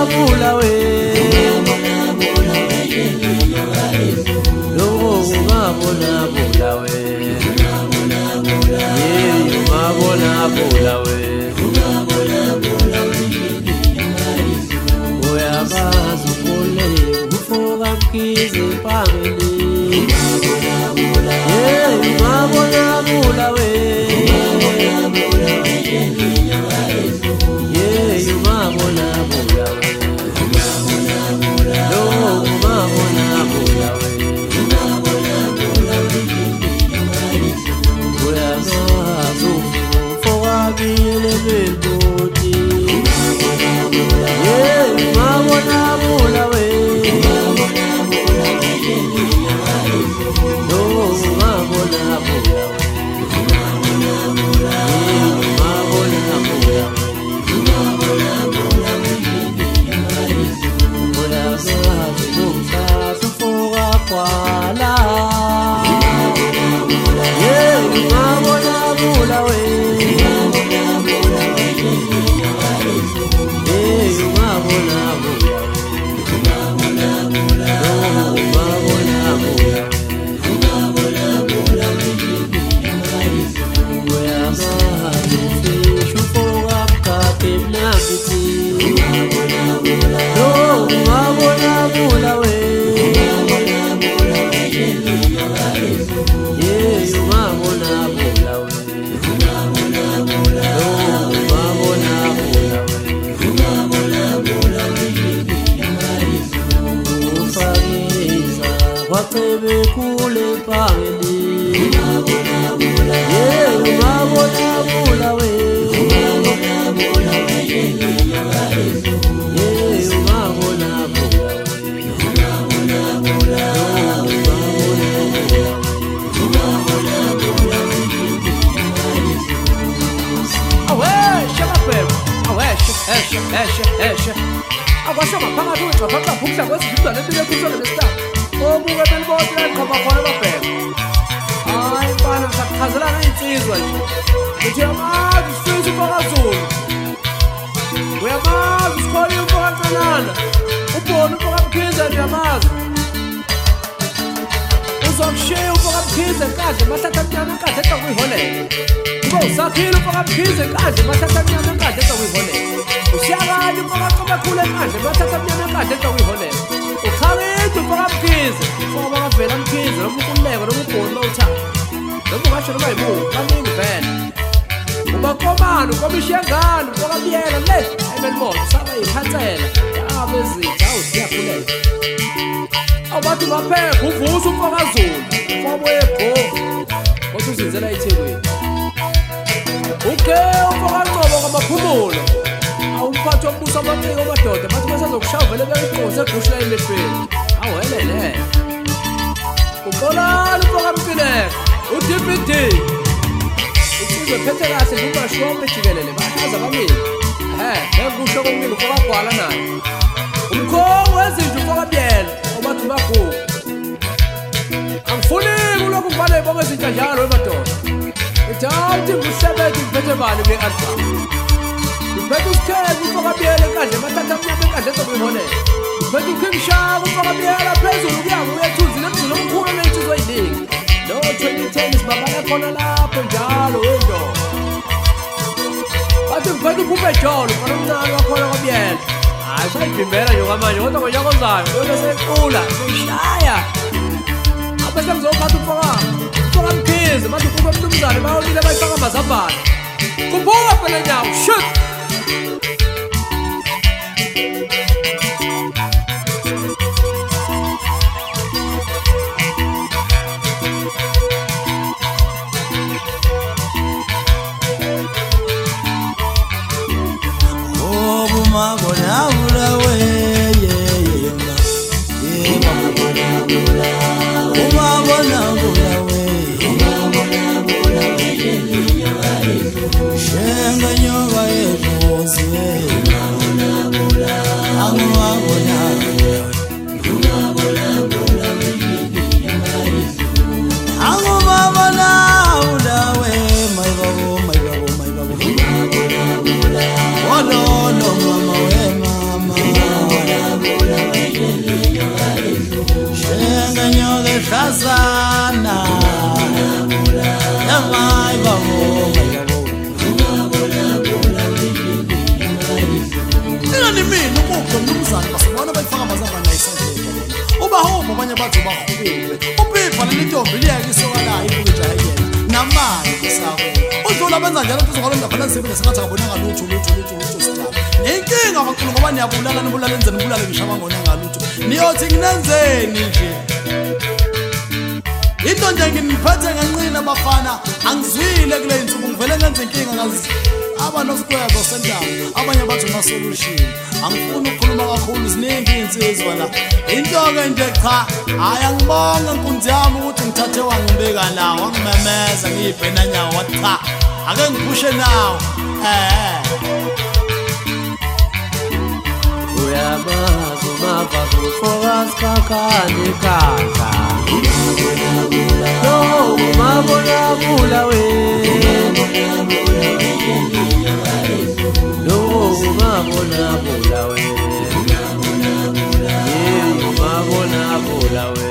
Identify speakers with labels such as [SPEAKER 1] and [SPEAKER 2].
[SPEAKER 1] bula we lo ungabona bula we ungabona bula we uyabazi ukule ufoka mkhize phambili ungabona bula we Waqebe kule phambili ungabona bula we ungabona bula agora chama para tu para puxa com esse tipo de coisa que está o buga del bote khaba khona ba pe ai bana sa khazala na insizwa nje amazi sisi phakazulu uyamazi sikhona umfokanana ubona umfokamkhize nje amazi uzokushiya umfokamkhize kade mathatha mnyama kade eta kuyiholela kuba usakhile umfokamkhize kade mathatha mnyama kade eta kuyiholela usiyakanye umfokakhulu kade mathatha mnyama kade eta kuyiholela ukhabethu umfokamkhize ngoba ngavela umkhize noma ukululeko noma ubhoni lowuthanda noma ungasho noma yibuka kaningi vele ubakomana ukomishiyangane umfokamyela le emelimoto saba yiphathela abezitha awusiyafulela awubathi ungaphepha uvusa umfokazulu ufoboye ebhovu kodwa uzinzela eThekwini uke umfokancobo kwamaphumulo awumphathi wombuso amanciko amadoda bathi besazokushaya vele beyiqose egusha emehlweni awelele uqolana umfokamfileko uDPD isizwe phethe kahle nguMashome jikelele bahlaza abamili bekusho komile ufokagwala naye umkhongo wezinto ufokabyela obathi bagugu angifuni kulokhu kufanele bonke izinto njalo emadoda idawuthi ngusebenzi ngiphethe bani kwi-album ngiphethe usikhezi ufokabyela enkandla emathatha mnyama enkandla ezokuyiholela ngiphethe ukhingishaka ufokabyela phezulu kuyango uyethunzile emzini omkhulu oney'nsizwa ey'ningi lo 2010 sibabala khona lapho njalo wendoda bathi ngiphethe uphuphe jolo khona omncane wakhona kwabyela hayi sayibhimbela nje kwamanje kodwa ngonyaka ozayo yona seyiqula seyishaya abese ngizophatha umfokamkhize bathi uphuphe mnumzane bayolile bayifaka amazambane kuphuka phela nyawo shit
[SPEAKER 2] Oh no, mama, we mama. mina ukuphi mnumzane basibona bayifaka amazambane ayisendleko uba home abanye bathi bahubule uPipha leli ntombi liyeke isokalayo ibuke ayiyena namali kusako udlula benza njalo kuzokhala ngaphana ngisebenza sengathi akabonanga lutho sithatha nenkinga kakhulu ngoba niyabulala nibulala enzeni nibulale ngisho abangona lutho niyothi nginenzeni nje into nje nginiphethe nganqina bafana angizwile kule insuku ngivele ngenze inkinga ngazi abanosikwebo sendawo abanye bathi uma solution angifuni ukukhuluma kakhulu ziningi insizwa la into ke nje cha hayi angibonga inkunzi yami ukuthi ngithathe wangibeka nawo wangimemeza ngiyibhena nyawo cha ake ngiphushe nawo
[SPEAKER 1] uyamazi umava kufocus kakhani kaka no umabona we no umabona we yeah umabona we